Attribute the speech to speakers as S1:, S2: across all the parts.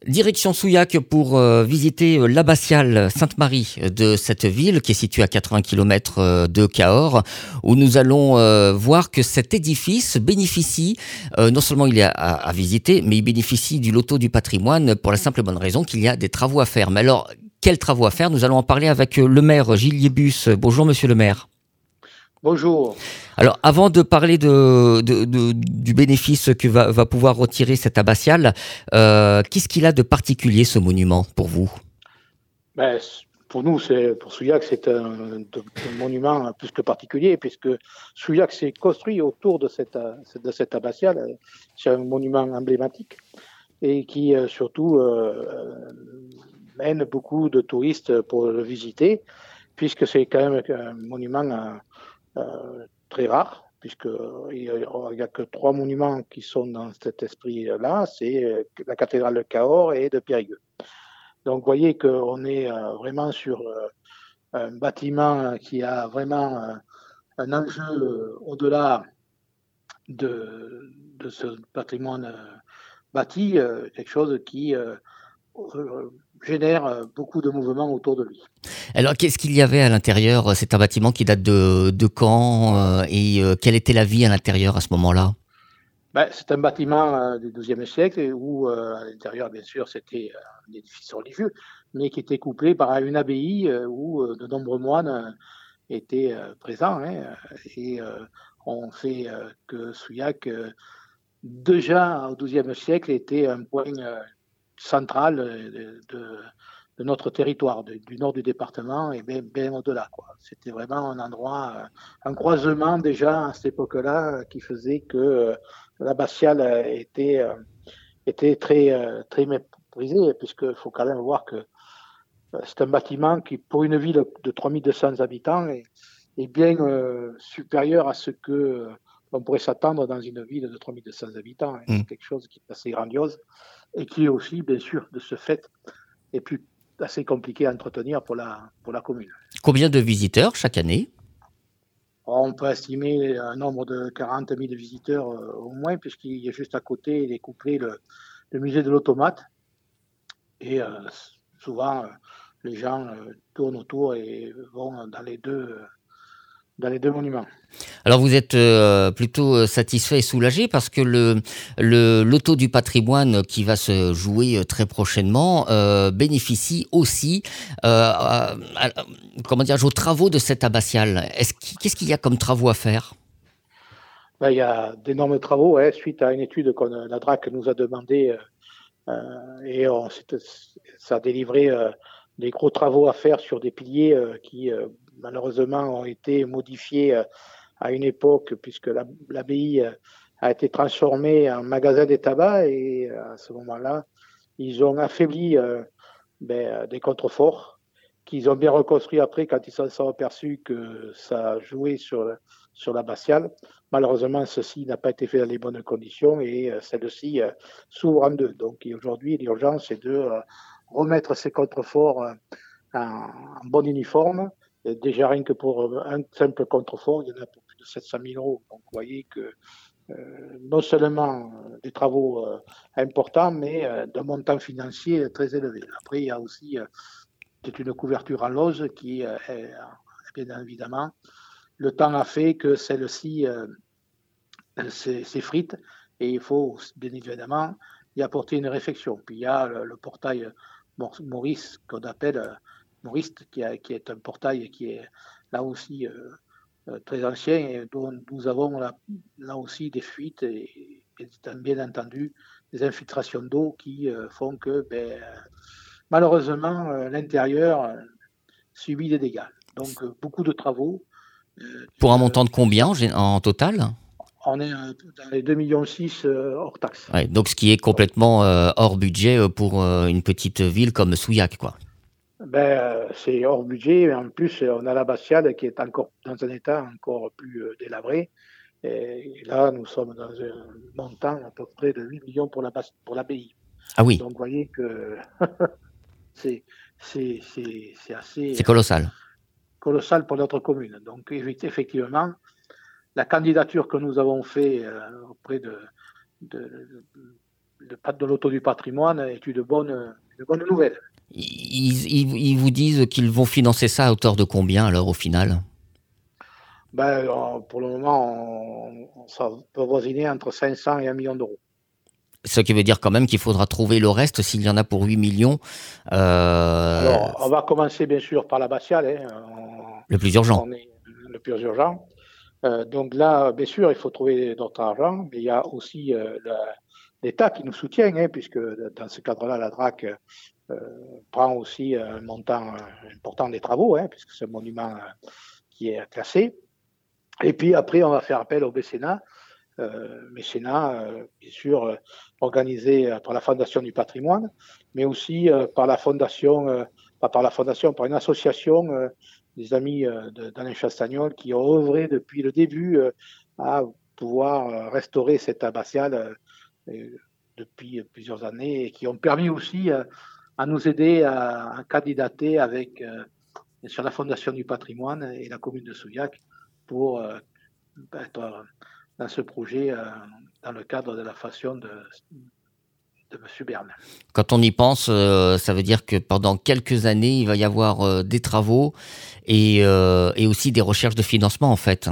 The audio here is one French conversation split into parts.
S1: Direction Souillac pour visiter l'abbatiale Sainte-Marie de cette ville qui est située à 80 km de Cahors, où nous allons voir que cet édifice bénéficie, non seulement il est à visiter, mais il bénéficie du loto du patrimoine pour la simple et bonne raison qu'il y a des travaux à faire. Mais alors, quels travaux à faire? Nous allons en parler avec le maire Gilles Liébus. Bonjour monsieur le maire.
S2: Bonjour.
S1: Alors, avant de parler du bénéfice que va pouvoir retirer cette abbatiale, qu'est-ce qu'il a de particulier ce monument pour vous?
S2: Ben, pour nous, pour Souillac, c'est un monument plus que particulier, puisque Souillac s'est construit autour de cette abbatiale. C'est un monument emblématique et qui surtout mène beaucoup de touristes pour le visiter, puisque c'est quand même un monument très rare, puisqu'il n'y a que 3 monuments qui sont dans cet esprit-là, c'est la cathédrale de Cahors et de Périgueux. Donc, vous voyez qu'on est vraiment sur un bâtiment qui a vraiment un enjeu au-delà de ce patrimoine bâti, quelque chose qui génère beaucoup de mouvements autour de lui.
S1: Alors, qu'est-ce qu'il y avait à l'intérieur? C'est un bâtiment qui date de quand? Quelle était la vie à l'intérieur à ce moment-là?
S2: Ben, c'est un bâtiment du XIIe siècle où, à l'intérieur, bien sûr, c'était un édifice religieux, mais qui était couplé par une abbaye où de nombreux moines étaient présents. Hein, et on fait que Souillac, déjà au XIIe siècle, était un point central de notre territoire, du nord du département et bien au-delà, quoi. C'était vraiment un endroit, un croisement déjà à cette époque-là qui faisait que l'abbatiale était très méprisée, puisqu'il faut quand même voir que c'est un bâtiment qui, pour une ville de 3200 habitants, est bien supérieur à ce que on pourrait s'attendre dans une ville de 3200 habitants.
S1: Hmm.
S2: C'est quelque chose qui est assez grandiose et qui est aussi, bien sûr, de ce fait, est plus assez compliqué à entretenir pour la commune.
S1: Combien de visiteurs chaque année?
S2: On peut estimer un nombre de 40 000 visiteurs au moins, puisqu'il y a juste à côté, il est couplé le musée de l'automate. Et souvent, les gens tournent autour et vont dans les deux monuments.
S1: Alors vous êtes plutôt satisfait et soulagé parce que le loto du patrimoine qui va se jouer très prochainement bénéficie aussi comment dire, aux travaux de cette abbatiale. Qu'est-ce qu'il y a comme travaux à faire?
S2: Ben, il y a d'énormes travaux suite à une étude que la DRAC nous a demandé et ça a délivré des gros travaux à faire sur des piliers qui malheureusement ont été modifiés à une époque, puisque l'abbaye a été transformée en magasin des tabacs, et à ce moment-là, ils ont affaibli des contreforts qu'ils ont bien reconstruits après quand ils se sont aperçus que ça jouait sur l'abbatiale. Malheureusement, ceci n'a pas été fait dans les bonnes conditions et celle-ci s'ouvre en deux. Donc aujourd'hui, l'urgence est de remettre ces contreforts en bon uniforme. Et déjà, rien que pour un simple contrefort, il y en a pour plus de 700 000 euros. Donc, vous voyez que non seulement des travaux importants, mais d'un montant financier très élevé. Après, il y a aussi une couverture en lauge qui, bien évidemment, le temps a fait que celle-ci s'effrite et il faut bien évidemment y apporter une réfection. Puis il y a le portail Maurice, qu'on appelle Maurice, qui est un portail qui est là aussi très ancien et dont nous avons là aussi des fuites et bien entendu des infiltrations d'eau qui font que malheureusement l'intérieur subit des dégâts. Donc beaucoup de travaux.
S1: Pour un montant de combien en total?
S2: On est dans les 2,6 millions hors taxe.
S1: Ouais, donc ce qui est complètement hors budget pour une petite ville comme Souillac, quoi.
S2: C'est hors budget, mais en plus, on a l'abbatiale qui est encore dans un état encore plus délabré. Et là, nous sommes dans un montant à peu près de 8 millions pour l'abbaye.
S1: Ah oui,
S2: Donc, vous voyez que c'est
S1: c'est
S2: assez
S1: colossal.
S2: colossal pour notre commune. Donc, effectivement, la candidature que nous avons faite auprès de de l'auto du patrimoine est une bonne nouvelle.
S1: Ils vous disent qu'ils vont financer ça à hauteur de combien alors au final?
S2: Pour le moment, ça peut voisiner entre 500 et 1 million d'euros.
S1: Ce qui veut dire quand même qu'il faudra trouver le reste s'il y en a pour 8 millions.
S2: Alors, on va commencer bien sûr par l'abbatiale,
S1: Le plus urgent.
S2: on est le plus urgent. Donc là, bien sûr, il faut trouver d'autres argent, mais il y a aussi l'État qui nous soutient, puisque dans ce cadre-là, la DRAC prend aussi un montant important des travaux, puisque c'est un monument qui est classé. Et puis après, on va faire appel au mécénat, bien sûr, organisé par la Fondation du patrimoine, mais aussi par la fondation, pas par la fondation, par une association des amis d'Alain Chastagnol qui ont œuvré depuis le début à pouvoir restaurer cette abbatiale depuis plusieurs années et qui ont permis aussi à nous aider à candidater avec sur la Fondation du patrimoine et la commune de Souillac pour être dans ce projet dans le cadre de la fashion de M. Berne.
S1: Quand on y pense, ça veut dire que pendant quelques années, il va y avoir des travaux et aussi des recherches de financement en fait.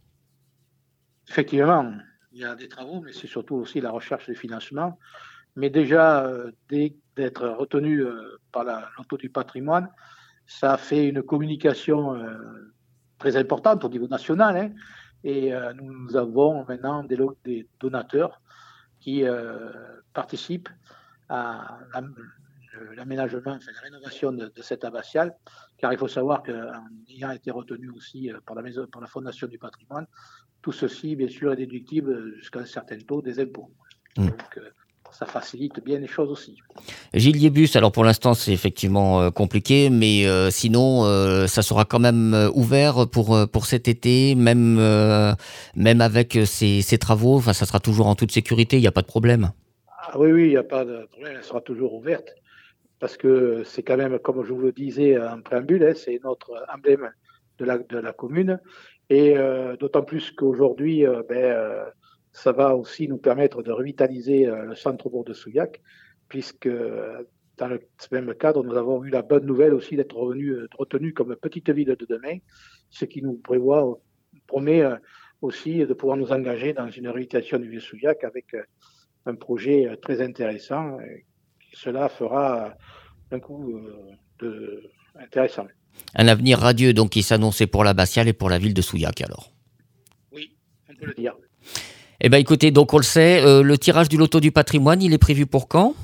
S2: Effectivement, il y a des travaux, mais c'est surtout aussi la recherche de financement. Mais déjà, d'être retenu par l'auto du patrimoine, ça a fait une communication très importante au niveau national. Et nous avons maintenant des donateurs qui participent à l'aménagement, la rénovation de cette abbatiale, car il faut savoir qu'en ayant été retenu aussi par la Fondation du patrimoine, tout ceci, bien sûr, est déductible jusqu'à un certain taux des impôts. Donc, ça facilite bien les choses aussi.
S1: Gilles Liébus, alors pour l'instant c'est effectivement compliqué, mais sinon ça sera quand même ouvert pour cet été, même avec ces travaux, enfin ça sera toujours en toute sécurité, il n'y a pas de problème.
S2: Ah oui, il n'y a pas de problème, elle sera toujours ouverte, parce que c'est quand même, comme je vous le disais en préambule, c'est notre emblème de la commune, et d'autant plus qu'aujourd'hui, ça va aussi nous permettre de revitaliser le centre-bourg de Souillac, puisque dans ce même cadre, nous avons eu la bonne nouvelle aussi d'être retenu comme petite ville de demain, ce qui nous promet aussi de pouvoir nous engager dans une réhabilitation du Vieux-Souillac avec un projet très intéressant. Cela fera un coup intéressant.
S1: Un avenir radieux donc qui s'annonçait pour l'abbatiale et pour la ville de Souillac alors.
S2: Oui, on peut le dire.
S1: Eh bien écoutez, donc on le sait, le tirage du loto du patrimoine, il est prévu pour quand?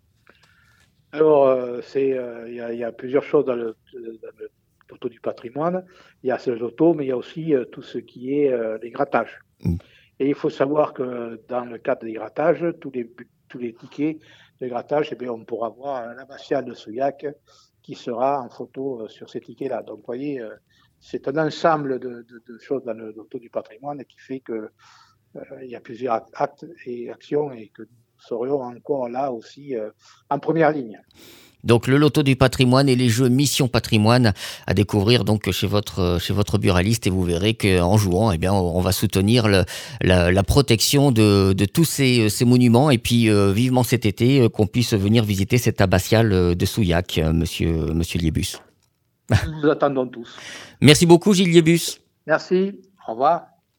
S2: Alors, il y a plusieurs choses dans le loto du patrimoine. Il y a ce loto, mais il y a aussi tout ce qui est les grattages. Et il faut savoir que dans le cadre des grattages, tous les tickets de grattage, on pourra voir l'abbatiale de Souillac qui sera en photo sur ces tickets-là. Donc, vous voyez, c'est un ensemble de choses dans le loto du patrimoine qui fait que il y a plusieurs actes et actions et que nous serions encore là aussi en première ligne.
S1: Donc le loto du patrimoine et les jeux Mission Patrimoine à découvrir donc chez votre buraliste, et vous verrez qu'en jouant, on va soutenir la protection de tous ces monuments, et puis vivement cet été qu'on puisse venir visiter cette abbatiale de Souillac, monsieur Liébus.
S2: Nous vous attendons tous.
S1: Merci beaucoup Gilles Liébus.
S2: Merci, au revoir.